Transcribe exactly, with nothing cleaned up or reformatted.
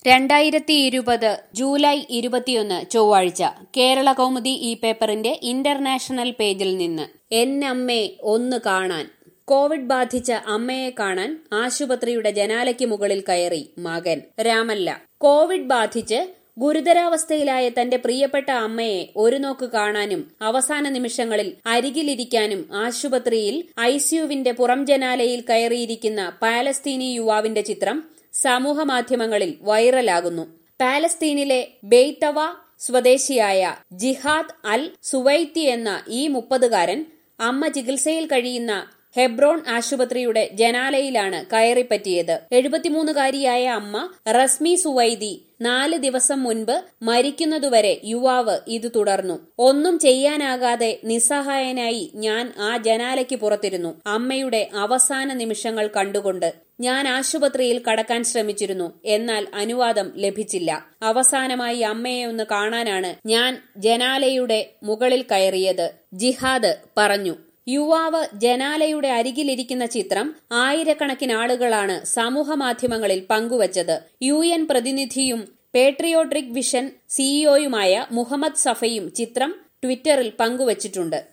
രണ്ടായിരത്തി ഇരുപത് ജൂലൈ ഇരുപത്തിയൊന്ന് ചൊവ്വാഴ്ച കേരള കൗമുദി ഈ പേപ്പറിന്റെ ഇന്റർനാഷണൽ പേജിൽ നിന്ന് എന്നമ്മേ ഒന്ന് കാണാൻ. കോവിഡ് ബാധിച്ച അമ്മയെ കാണാൻ ആശുപത്രിയുടെ ജനാലയ്ക്ക് മുകളിൽ കയറി മകൻ. രാമല്ല. കോവിഡ് ബാധിച്ച് ഗുരുതരാവസ്ഥയിലായ തന്റെ പ്രിയപ്പെട്ട അമ്മയെ ഒരു നോക്ക് കാണാനും അവസാന നിമിഷങ്ങളിൽ അരികിലിരിക്കാനും ആശുപത്രിയിൽ ഐസിയുവിന്റെ പുറം ജനാലയിൽ കയറിയിരിക്കുന്ന പാലസ്തീനി യുവാവിന്റെ ചിത്രം സമൂഹമാധ്യമങ്ങളിൽ വൈറലാകുന്നു. പാലസ്തീനിലെ ബെയ്തവ സ്വദേശിയായ ജിഹാദ് അൽ സുവൈത്തി എന്ന ഈ മുപ്പതുകാരൻ അമ്മ ചികിത്സയിൽ കഴിയുന്ന ഹെബ്രോൺ ആശുപത്രിയുടെ ജനാലയിലാണ് കയറിപ്പറ്റിയത്. എഴുപത്തിമൂന്നുകാരിയായ അമ്മ റസ്മി സുവൈദി നാല് ദിവസം മുൻപ് മരിക്കുന്നതുവരെ യുവാവ് ഇത് തുടർന്നു. ഒന്നും ചെയ്യാനാകാതെ നിസ്സഹായനായി ഞാൻ ആ ജനാലയ്ക്ക് പുറത്തിരുന്നു. അമ്മയുടെ അവസാന നിമിഷങ്ങൾ കണ്ടുകൊണ്ട് ഞാൻ ആശുപത്രിയിൽ കടക്കാൻ ശ്രമിച്ചിരുന്നു. എന്നാൽ അനുവാദം ലഭിച്ചില്ല. അവസാനമായി അമ്മയെ ഒന്ന് കാണാനാണ് ഞാൻ ജനാലയുടെ മുകളിൽ കയറിയത്, ജിഹാദ് പറഞ്ഞു. യുവാവ് ജനാലയുടെ അരികിലിരിക്കുന്ന ചിത്രം ആയിരക്കണക്കിന് ആളുകളാണ് സമൂഹമാധ്യമങ്ങളിൽ പങ്കുവച്ചത്. യു എൻ പ്രതിനിധിയും പേട്രിയോട്രിക് വിഷൻ സിഇഒയുമായ മുഹമ്മദ് സഫയും ചിത്രം ട്വിറ്ററിൽ പങ്കുവച്ചിട്ടുണ്ട്.